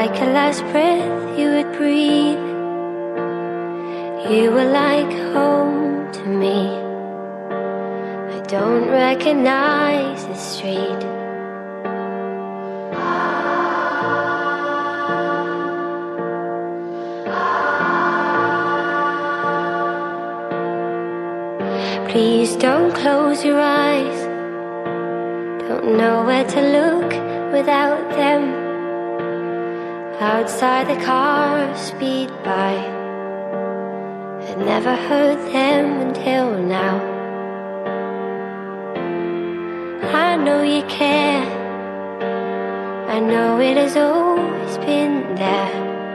like a last breath you would breathe. You were like home to me. I don't recognize the street. Please don't close your eyes. Don't know where to look without them. Outside the cars speed by. I'd never heard them until now. I know you care. I know it has always been there.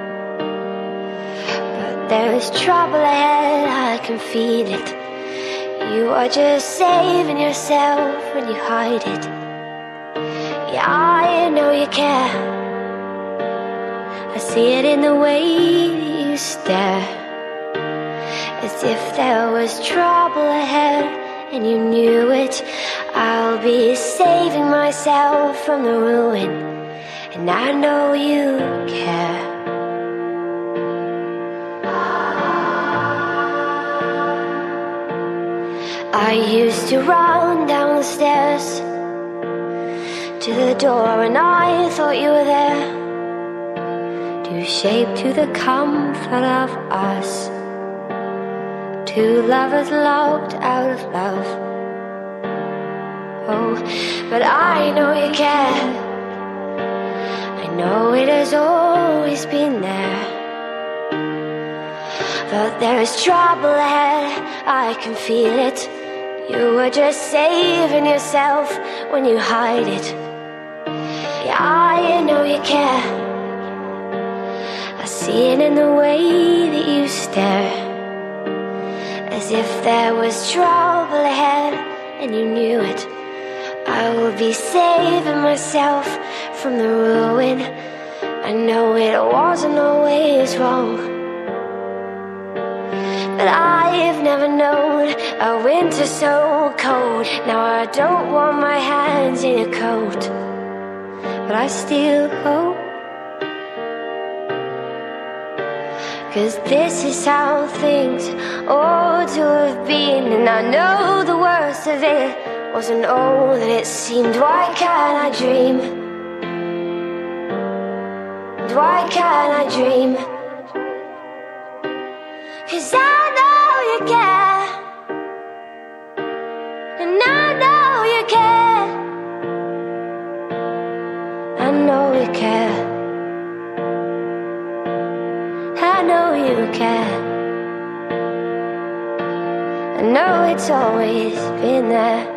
But there is trouble ahead, I can feel it. You are just saving yourself when you hide it. Yeah, I know you care. I see it in the way that you stare. As if there was trouble ahead and you knew it. I'll be saving myself from the ruin, and I know you care. I used to run down the stairs to the door, and I thought you were there to shape to the comfort of us. Two lovers locked out of love. Oh, but I know you care. I know it has always been there. But there is trouble ahead, I can feel it. You were just saving yourself when you hide it. Yeah, I know you care. I see it in the way that you stare. As if there was trouble ahead and you knew it. I will be saving myself from the ruin. I know it wasn't always wrong, but I've never known a winter so cold. Now I don't want my hands in a coat, but I still hope. 'Cause this is how things ought to have been. And I know the worst of it wasn't all that it seemed. Why can't I dream? Why can't I dream? 'Cause I know you care, and I know you care. I know you care. I know you care. I know it's always been there.